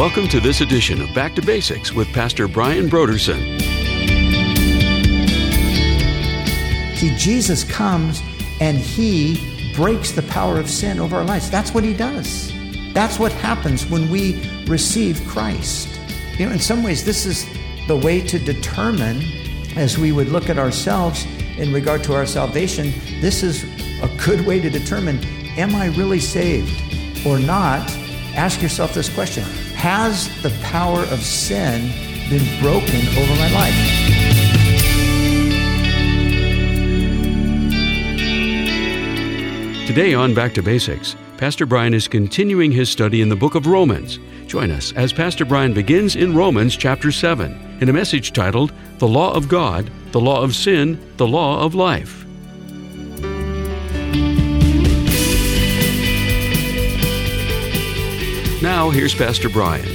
Welcome to this edition of Back to Basics with Pastor Brian Broderson. See, Jesus comes and He breaks the power of sin over our lives. That's what He does. That's what happens when we receive Christ. You know, in some ways, this is the way to determine, as we would look at ourselves in regard to our salvation, this is a good way to determine, am I really saved or not? Ask yourself this question: has the power of sin been broken over my life? Today on Back to Basics, Pastor Brian is continuing his study in the book of Romans. Join us as Pastor Brian begins in Romans chapter 7 in a message titled, The Law of God, the Law of Sin, the Law of Life. Now, here's Pastor Brian.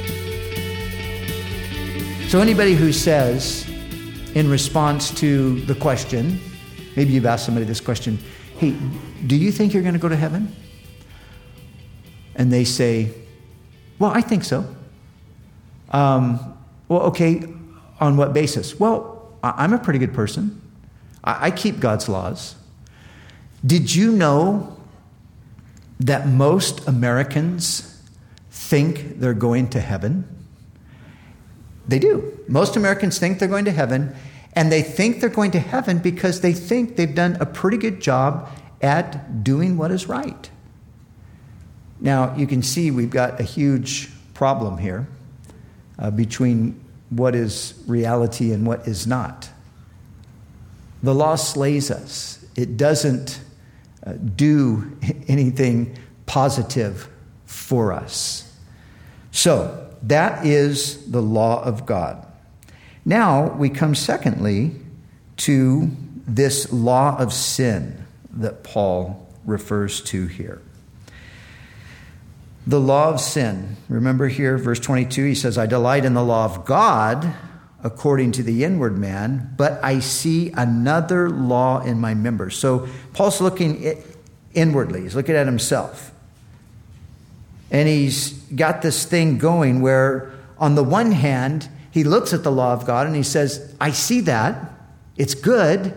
So anybody who says, in response to the question, maybe you've asked somebody this question, hey, do you think you're going to go to heaven? And they say, well, I think so. Well, okay, on what basis? Well, I'm a pretty good person. I keep God's laws. Did you know that most Americans think they're going to heaven? They do. Most Americans think they're going to heaven, and they think they're going to heaven because they think they've done a pretty good job at doing what is right. Now, you can see we've got a huge problem here between what is reality and what is not. The law slays us. It doesn't do anything positive for us. So, that is the law of God. Now, we come secondly to this law of sin that Paul refers to here. The law of sin. Remember here, verse 22, he says, I delight in the law of God according to the inward man, but I see another law in my members. So Paul's looking inwardly. He's looking at himself. And he's got this thing going where, on the one hand, he looks at the law of God and he says, I see that. It's good.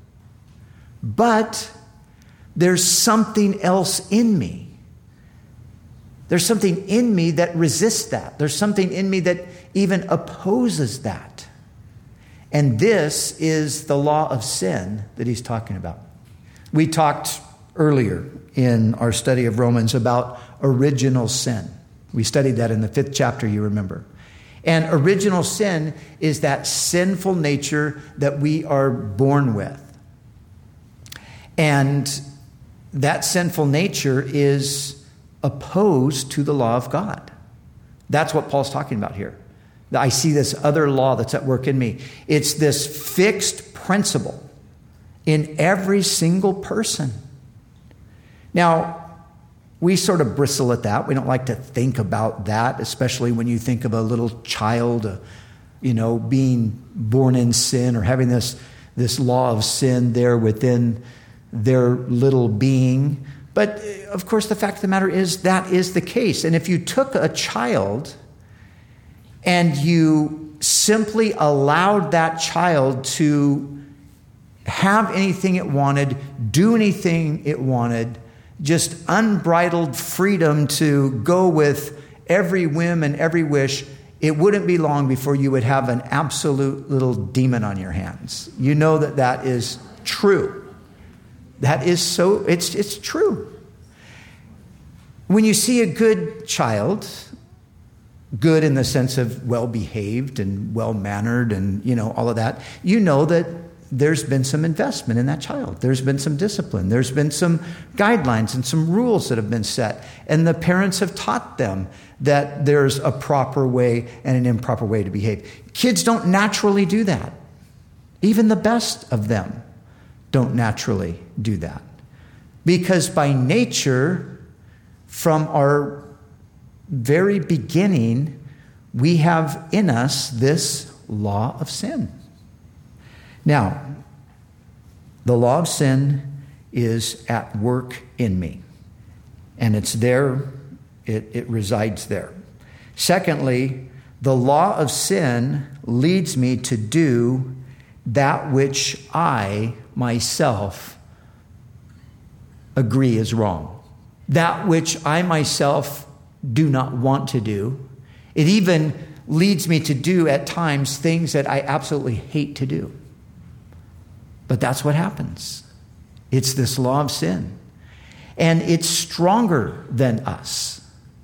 But there's something else in me. There's something in me that resists that. There's something in me that even opposes that. And this is the law of sin that he's talking about. We talked earlier in our study of Romans about original sin. We studied that in the 5th chapter, you remember. And original sin is that sinful nature that we are born with. And that sinful nature is opposed to the law of God. That's what Paul's talking about here. I see this other law that's at work in me. It's this fixed principle in every single person. Now, we sort of bristle at that. We don't like to think about that, especially when you think of a little child, being born in sin or having this law of sin there within their little being. But, of course, the fact of the matter is that is the case. And if you took a child and you simply allowed that child to have anything it wanted, do anything it wanted, just unbridled freedom to go with every whim and every wish, it wouldn't be long before you would have an absolute little demon on your hands. You know that is true. That is so, it's true. When you see a good child, good in the sense of well-behaved and well-mannered and, all of that, you know that there's been some investment in that child. There's been some discipline. There's been some guidelines and some rules that have been set. And the parents have taught them that there's a proper way and an improper way to behave. Kids don't naturally do that. Even the best of them don't naturally do that. Because by nature, from our very beginning, we have in us this law of sin. Now, the law of sin is at work in me. And it's there, it resides there. Secondly, the law of sin leads me to do that which I myself agree is wrong. That which I myself do not want to do. It even leads me to do at times things that I absolutely hate to do. But that's what happens. It's this law of sin. And it's stronger than us.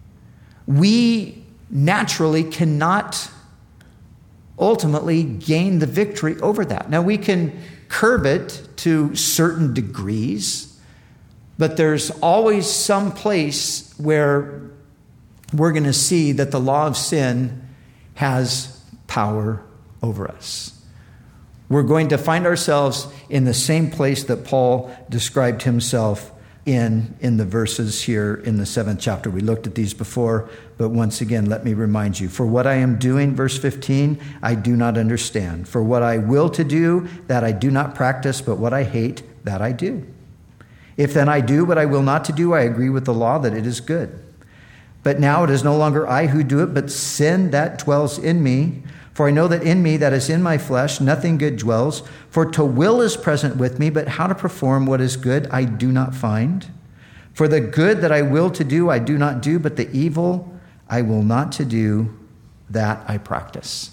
We naturally cannot ultimately gain the victory over that. Now, we can curb it to certain degrees, but there's always some place where we're going to see that the law of sin has power over us. We're going to find ourselves in the same place that Paul described himself in the verses here in the 7th chapter. We looked at these before, but once again, let me remind you. For what I am doing, verse 15, I do not understand. For what I will to do, that I do not practice, but what I hate, that I do. If then I do what I will not to do, I agree with the law that it is good. But now it is no longer I who do it, but sin that dwells in me. For I know that in me, that is in my flesh, nothing good dwells. For to will is present with me, but how to perform what is good I do not find. For the good that I will to do, I do not do, but the evil I will not to do, that I practice.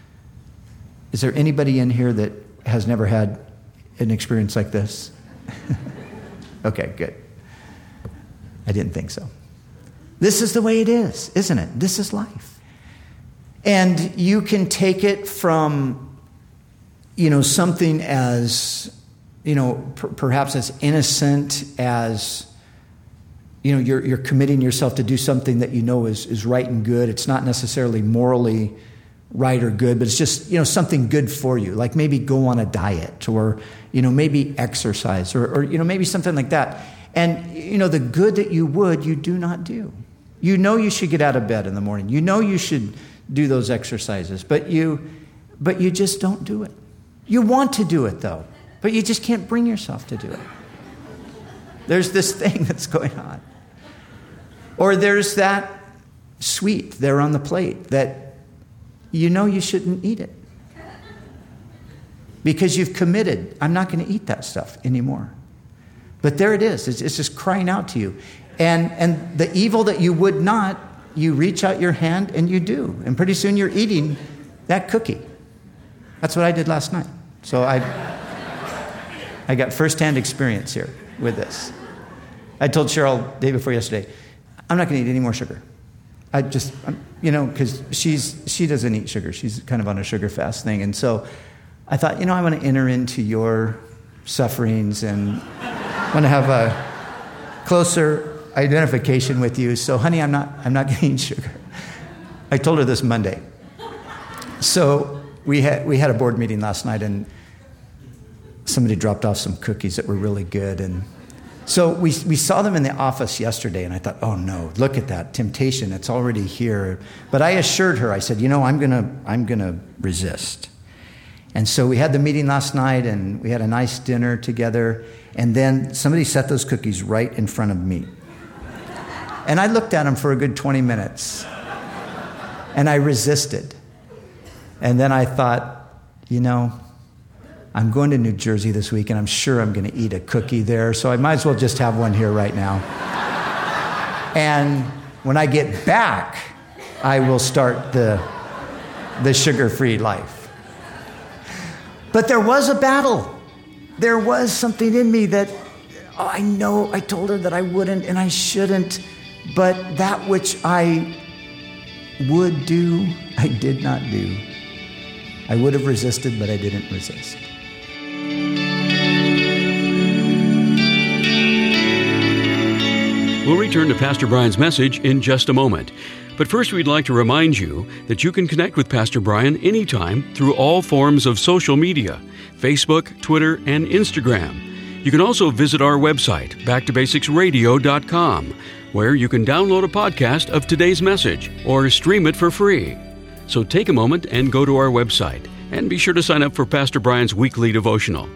Is there anybody in here that has never had an experience like this? Okay, good. I didn't think so. This is the way it is, isn't it? This is life. And you can take it from, something as, perhaps as innocent as, you're committing yourself to do something that you know is right and good. It's not necessarily morally right or good, but it's just, something good for you. Like maybe go on a diet or, maybe exercise or maybe something like that. And, the good that you do not do. You should get out of bed in the morning. You should do those exercises, but you just don't do it. You want to do it though, but you just can't bring yourself to do it. There's this thing that's going on. Or there's that sweet there on the plate that you shouldn't eat it. Because you've committed, I'm not going to eat that stuff anymore. But there it is. It's just crying out to you. And the evil that you would not, you reach out your hand and you do. And pretty soon you're eating that cookie. That's what I did last night. So I got firsthand experience here with this. I told Cheryl day before yesterday, I'm not going to eat any more sugar. Because she doesn't eat sugar. She's kind of on a sugar fast thing. And so I thought, I want to enter into your sufferings and want to have a closer identification with you. So, honey, I'm not going to eat sugar. I told her this Monday. So we had a board meeting last night, and somebody dropped off some cookies that were really good. And so we saw them in the office yesterday, and I thought, oh no, look at that temptation. It's already here. But I assured her, I said, I'm gonna resist. And so we had the meeting last night, and we had a nice dinner together. And then somebody set those cookies right in front of me. And I looked at them for a good 20 minutes. And I resisted. And then I thought, I'm going to New Jersey this week, and I'm sure I'm going to eat a cookie there, so I might as well just have one here right now. And when I get back, I will start the sugar-free life. But there was a battle. There was something in me that, I know I told her that I wouldn't and I shouldn't, but that which I would do, I did not do. I would have resisted, but I didn't resist. We'll return to Pastor Brian's message in just a moment. But first, we'd like to remind you that you can connect with Pastor Brian anytime through all forms of social media, Facebook, Twitter, and Instagram. You can also visit our website, backtobasicsradio.com, where you can download a podcast of today's message or stream it for free. So take a moment and go to our website, and be sure to sign up for Pastor Brian's weekly devotional.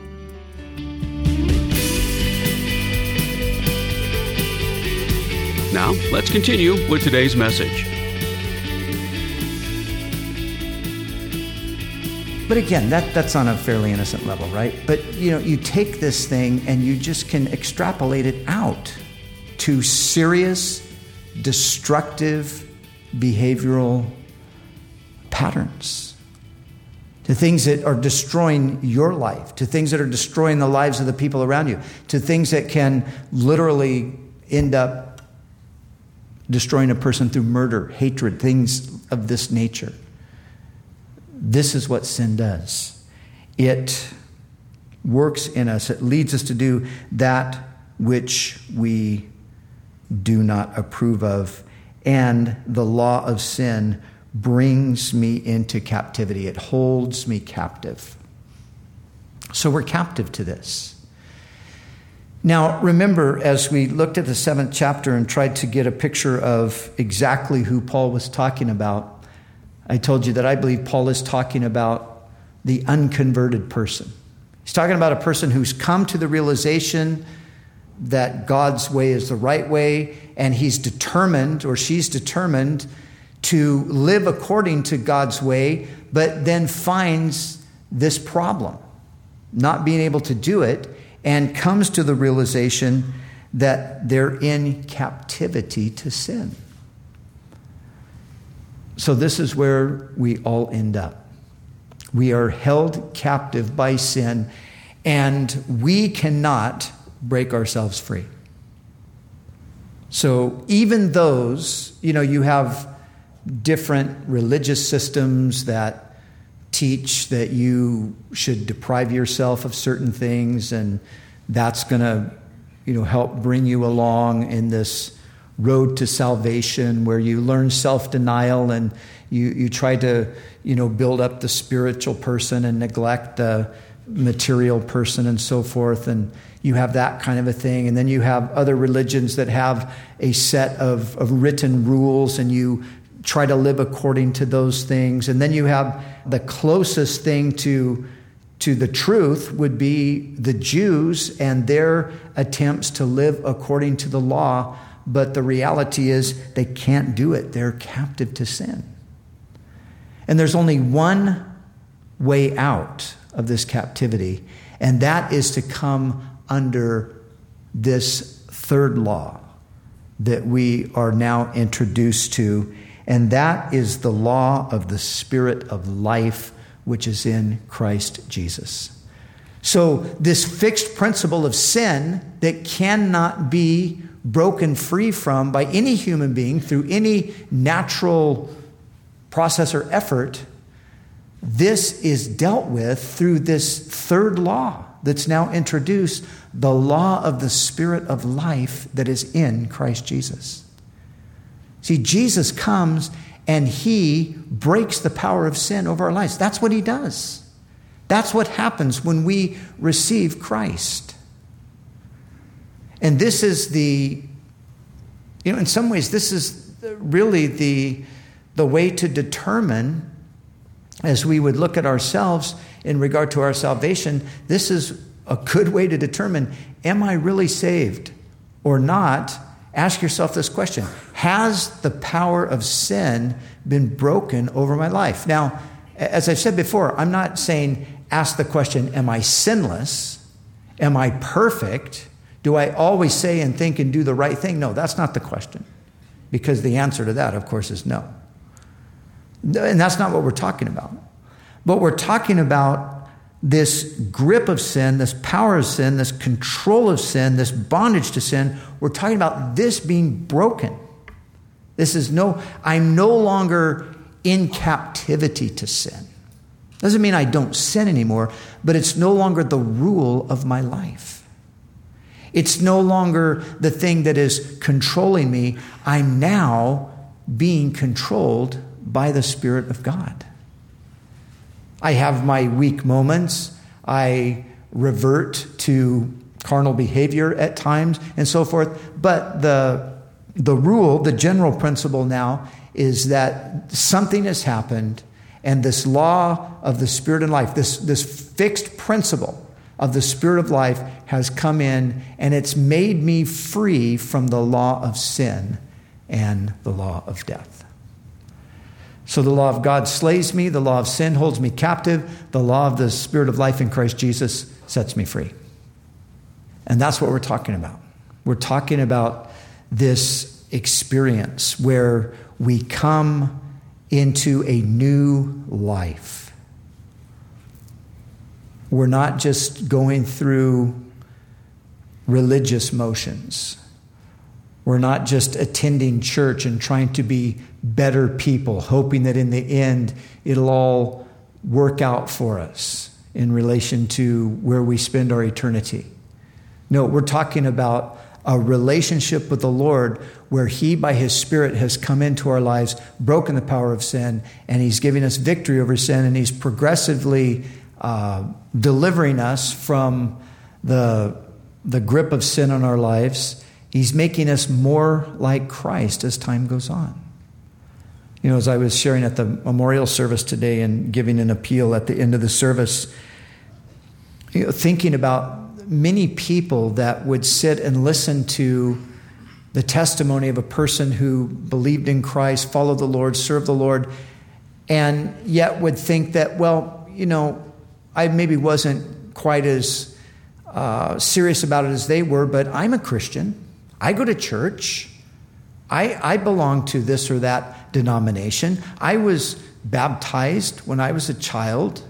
Now, let's continue with today's message. But again, that's on a fairly innocent level, right? But you take this thing and you just can extrapolate it out to serious, destructive behavioral patterns, to things that are destroying your life, to things that are destroying the lives of the people around you, to things that can literally end up destroying a person through murder, hatred, things of this nature. This is what sin does. It works in us. It leads us to do that which we do not approve of. And the law of sin brings me into captivity. It holds me captive. So we're captive to this. Now, remember, as we looked at the 7th chapter and tried to get a picture of exactly who Paul was talking about, I told you that I believe Paul is talking about the unconverted person. He's talking about a person who's come to the realization that God's way is the right way, and he's determined, or she's determined, to live according to God's way, but then finds this problem, not being able to do it, and comes to the realization that they're in captivity to sin. So this is where we all end up. We are held captive by sin, and we cannot break ourselves free. So even those, you have different religious systems that teach that you should deprive yourself of certain things, and that's going to, help bring you along in this road to salvation where you learn self-denial and you try to, build up the spiritual person and neglect the material person and so forth. And you have that kind of a thing. And then you have other religions that have a set of written rules, and you try to live according to those things. And then you have the closest thing to the truth would be the Jews and their attempts to live according to the law. But the reality is they can't do it. They're captive to sin. And there's only one way out of this captivity, and that is to come under this third law that we are now introduced to, and that is the law of the Spirit of life, which is in Christ Jesus. So this fixed principle of sin that cannot be broken free from by any human being through any natural process or effort, this is dealt with through this third law that's now introduced, the law of the Spirit of life that is in Christ Jesus. See, Jesus comes and he breaks the power of sin over our lives. That's what he does. That's what happens when we receive Christ. And this is in some ways, this is really the way to determine, as we would look at ourselves in regard to our salvation, this is a good way to determine, am I really saved or not? Ask yourself this question: has the power of sin been broken over my life? Now, as I've said before, I'm not saying ask the question, am I sinless? Am I perfect? Do I always say and think and do the right thing? No, that's not the question. Because the answer to that, of course, is no. And that's not what we're talking about. But we're talking about this grip of sin, this power of sin, this control of sin, this bondage to sin. We're talking about this being broken. I'm no longer in captivity to sin. Doesn't mean I don't sin anymore, but it's no longer the rule of my life. It's no longer the thing that is controlling me. I'm now being controlled by the Spirit of God. I have my weak moments. I revert to carnal behavior at times and so forth. But the rule, the general principle now is that something has happened, and this law of the Spirit and life, this fixed principle of the Spirit of life has come in, and it's made me free from the law of sin and the law of death. So the law of God slays me. The law of sin holds me captive. The law of the Spirit of life in Christ Jesus sets me free. And that's what we're talking about. We're talking about this experience where we come into a new life. We're not just going through religious motions. We're not just attending church and trying to be better people, hoping that in the end it'll all work out for us in relation to where we spend our eternity. No, we're talking about a relationship with the Lord where He, by His Spirit, has come into our lives, broken the power of sin, and He's giving us victory over sin, and He's progressively delivering us from the grip of sin on our lives. He's making us more like Christ as time goes on. You know, as I was sharing at the memorial service today and giving an appeal at the end of the service, you know, thinking about many people that would sit and listen to the testimony of a person who believed in Christ, followed the Lord, served the Lord, and yet would think that, well, you know, I maybe wasn't quite as serious about it as they were, but I'm a Christian. I go to church. I belong to this or that denomination. I was baptized when I was a child.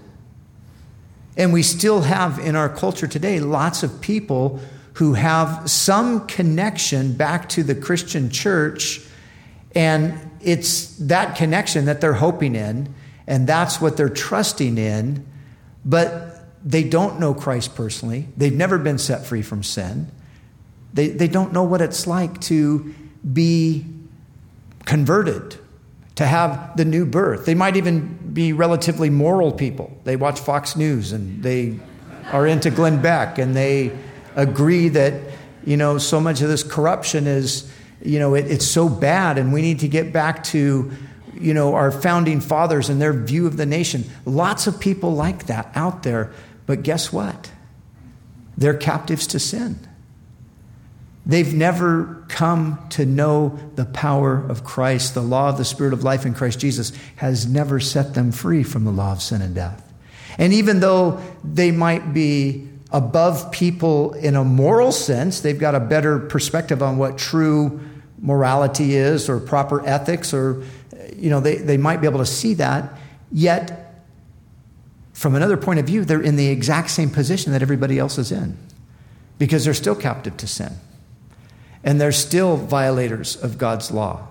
And we still have in our culture today lots of people who have some connection back to the Christian church, and it's that connection that they're hoping in, and that's what they're trusting in, but they don't know Christ personally. They've never been set free from sin. They don't know what it's like to be converted, to have the new birth. They might even be relatively moral people. They watch Fox News and they are into Glenn Beck, and they agree that, you know, so much of this corruption is, you know, it's so bad, and we need to get back to, you know, our founding fathers and their view of the nation. Lots of people like that out there, but guess what? They're captives to sin. They've never come to know the power of Christ. The law of the Spirit of life in Christ Jesus has never set them free from the law of sin and death. And even though they might be above people in a moral sense, they've got a better perspective on what true morality is or proper ethics, or, you know, they might be able to see that, yet from another point of view, they're in the exact same position that everybody else is in, because they're still captive to sin. And they're still violators of God's law.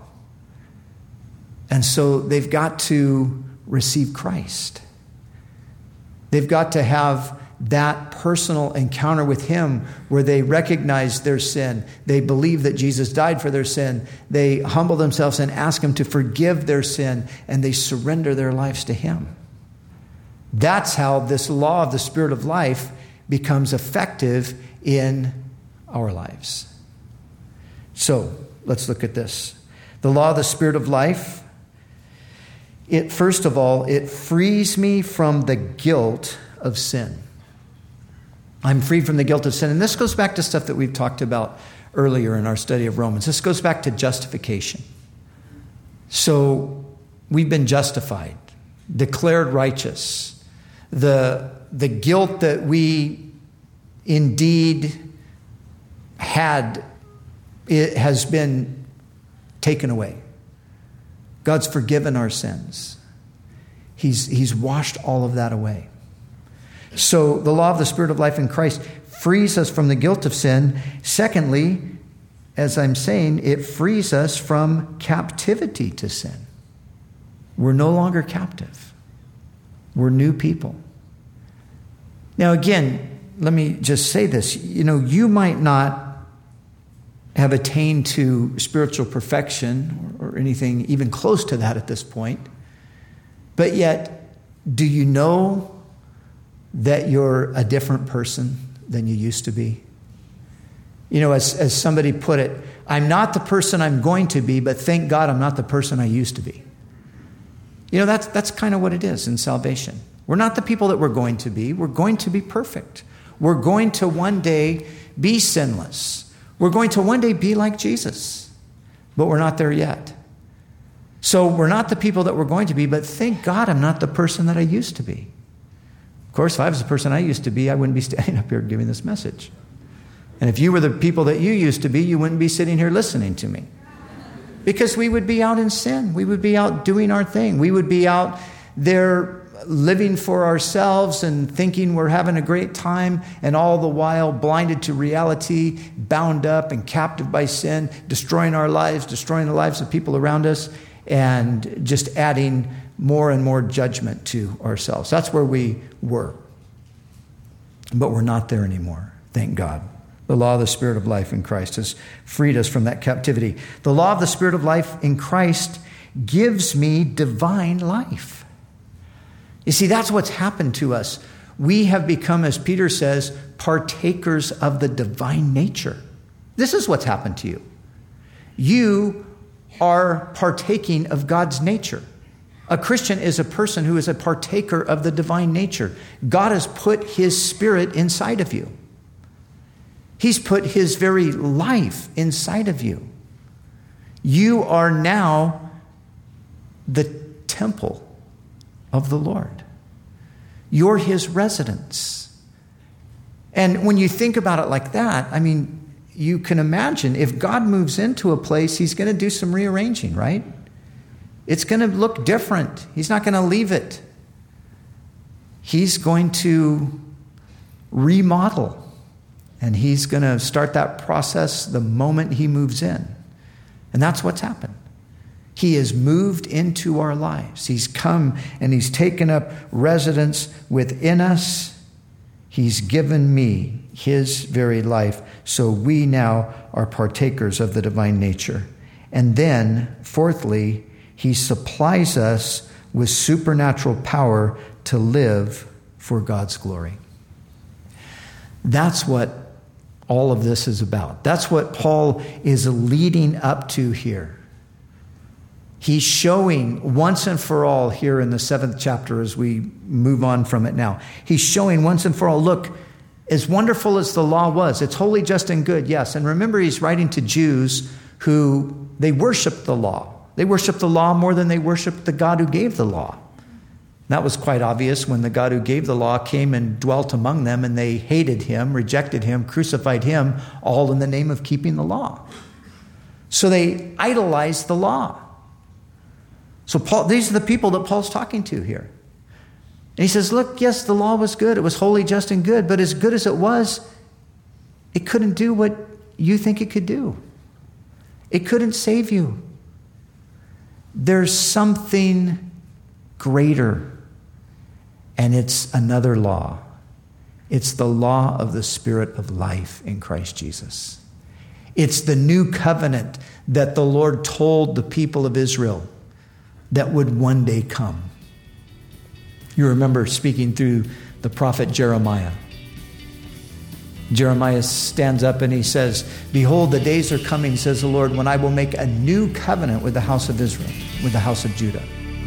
And so they've got to receive Christ. They've got to have that personal encounter with Him where they recognize their sin. They believe that Jesus died for their sin. They humble themselves and ask Him to forgive their sin, and they surrender their lives to Him. That's how this law of the Spirit of life becomes effective in our lives. So let's look at this. The law of the Spirit of life, first of all, it frees me from the guilt of sin. I'm free from the guilt of sin. And this goes back to stuff that we've talked about earlier in our study of Romans. This goes back to justification. So we've been justified, declared righteous. The guilt that we indeed had, it has been taken away. God's forgiven our sins. He's washed all of that away. So the law of the Spirit of life in Christ frees us from the guilt of sin. Secondly, as I'm saying, it frees us from captivity to sin. We're no longer captive. We're new people. Now again, let me just say this. You know, you might not have attained to spiritual perfection or anything even close to that at this point. But yet, do you know that you're a different person than you used to be? You know, as somebody put it, I'm not the person I'm going to be, but thank God I'm not the person I used to be. You know, that's kind of what it is in salvation. We're not the people that we're going to be. We're going to be perfect. We're going to one day be sinless. We're going to one day be like Jesus, but we're not there yet. So we're not the people that we're going to be, but thank God I'm not the person that I used to be. Of course, if I was the person I used to be, I wouldn't be standing up here giving this message. And if you were the people that you used to be, you wouldn't be sitting here listening to me. Because we would be out in sin. We would be out doing our thing. We would be out there living for ourselves and thinking we're having a great time, and all the while blinded to reality, bound up and captive by sin, destroying our lives, destroying the lives of people around us, and just adding more and more judgment to ourselves. That's where we were. But we're not there anymore, thank God. The law of the Spirit of life in Christ has freed us from that captivity. The law of the Spirit of life in Christ gives me divine life. You see, that's what's happened to us. We have become, as Peter says, partakers of the divine nature. This is what's happened to you. You are partaking of God's nature. A Christian is a person who is a partaker of the divine nature. God has put His Spirit inside of you. He's put His very life inside of you. You are now the temple of the Lord. You're His residence. And when you think about it like that, I mean, you can imagine if God moves into a place, He's going to do some rearranging, right? It's going to look different. He's not going to leave it. He's going to remodel. And He's going to start that process the moment He moves in. And that's what's happened. He has moved into our lives. He's come and He's taken up residence within us. He's given me His very life. So we now are partakers of the divine nature. And then, fourthly, He supplies us with supernatural power to live for God's glory. That's what all of this is about. That's what Paul is leading up to here. He's showing once and for all here in the 7th chapter as we move on from it now. He's showing once and for all, look, as wonderful as the law was, it's holy, just, and good, yes. And remember, he's writing to Jews who, they worshiped the law. They worshiped the law more than they worshiped the God who gave the law. That was quite obvious when the God who gave the law came and dwelt among them, and they hated Him, rejected Him, crucified Him, all in the name of keeping the law. So they idolized the law. So these are the people that Paul's talking to here. And he says, look, yes, the law was good. It was holy, just, and good. But as good as it was, it couldn't do what you think it could do. It couldn't save you. There's something greater. And it's another law. It's the law of the Spirit of life in Christ Jesus. It's the new covenant that the Lord told the people of Israel that would one day come. You remember speaking through the prophet Jeremiah. Jeremiah stands up and he says, behold, the days are coming, says the Lord, when I will make a new covenant with the house of Israel, with the house of Judah.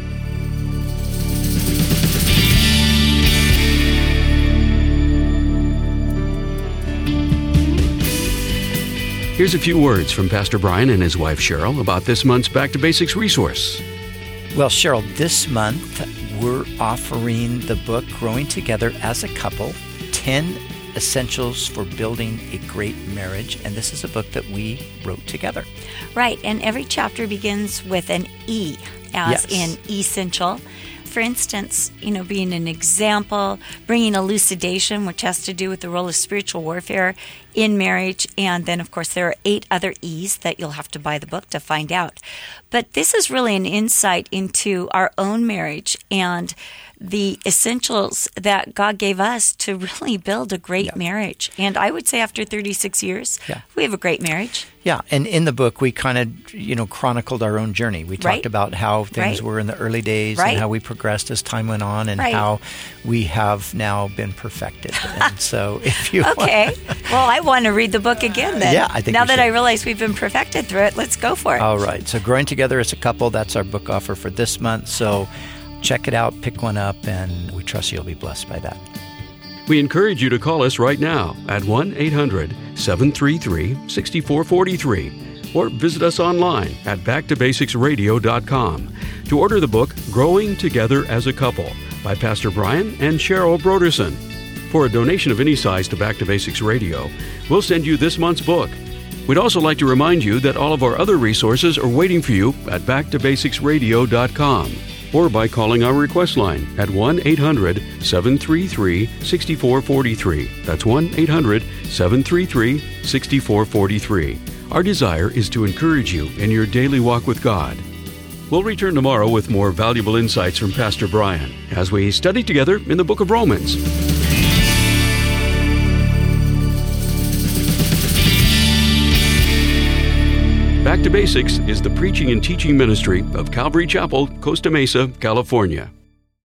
Here's a few words from Pastor Brian and his wife Cheryl about this month's Back to Basics resource. Well, Cheryl, this month we're offering the book Growing Together as a Couple, 10 Essentials for Building a Great Marriage. And this is a book that we wrote together. Right. And every chapter begins with an E, as in essential. For instance, being an example, bringing elucidation, which has to do with the role of spiritual warfare in marriage. And then, of course, there are 8 other E's that you'll have to buy the book to find out. But this is really an insight into our own marriage and the essentials that God gave us to really build a great marriage. And I would say after 36 years, we have a great marriage. Yeah, and in the book, we kind of, chronicled our own journey. We talked about how things were in the early days and how we progressed as time went on and how we have now been perfected. And so if you Okay. Well, I want to read the book again then. Yeah, I think now that I realize we've been perfected through it, let's go for it. All right. So Growing Together as a Couple, that's our book offer for this month. So check it out, pick one up, and we trust you'll be blessed by that. We encourage you to call us right now at 1-800-733-6443. or visit us online at backtobasicsradio.com to order the book Growing Together as a Couple by Pastor Brian and Cheryl Broderson. For a donation of any size to Back to Basics Radio, we'll send you this month's book. We'd also like to remind you that all of our other resources are waiting for you at backtobasicsradio.com or by calling our request line at 1-800-733-6443. That's 1-800-733-6443. Our desire is to encourage you in your daily walk with God. We'll return tomorrow with more valuable insights from Pastor Brian as we study together in the book of Romans. Back to Basics is the preaching and teaching ministry of Calvary Chapel, Costa Mesa, California.